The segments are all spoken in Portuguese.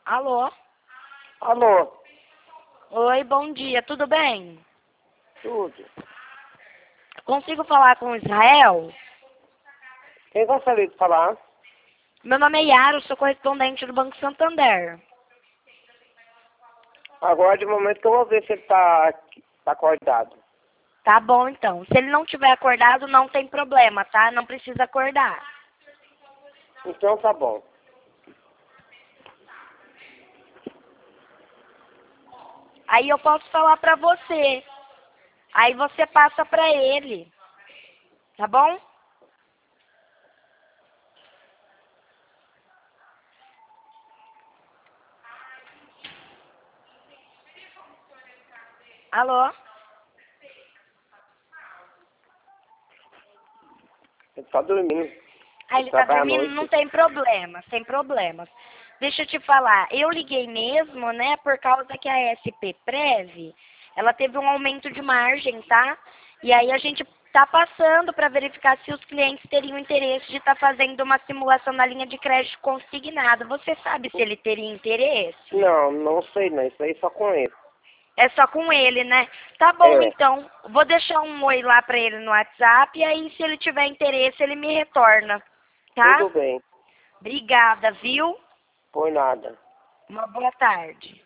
Alô? Alô, Oi, bom dia, tudo bem? tudo. Consigo falar com o Israel? Quem gostaria de falar? Meu nome é Yara, eu sou correspondente do Banco Santander. Agora de momento que eu vou ver se ele tá acordado. Tá bom, então. Se ele não tiver acordado, não tem problema, tá? Não precisa acordar. Então tá bom. Aí eu posso falar pra você. Aí você passa pra ele. Tá bom? Alô? Ele tá dormindo. Aí Ele ele tá trabalha à dormindo, não noite. tem problema, sem problemas. Deixa eu te falar, eu liguei mesmo, né, por causa que a SP Prev, ela teve um aumento de margem, tá? E aí a gente tá passando para verificar se os clientes teriam interesse de estar fazendo uma simulação na linha de crédito consignado. Você sabe se ele teria interesse? Não, não sei não. Isso aí só com ele. É só com ele, né? Tá bom, É, então. Vou deixar um oi lá pra ele no WhatsApp e aí, se ele tiver interesse, ele me retorna, tá? tudo bem. Obrigada, viu? Por nada. Uma boa tarde.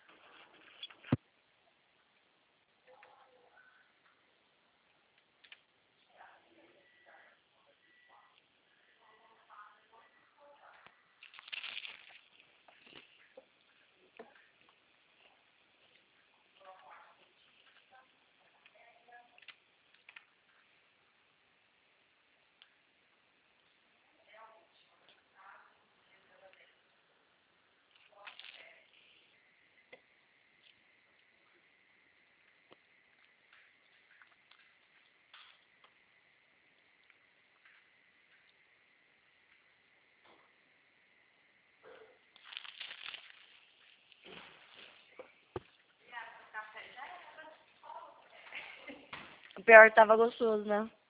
O pior tava gostoso, né?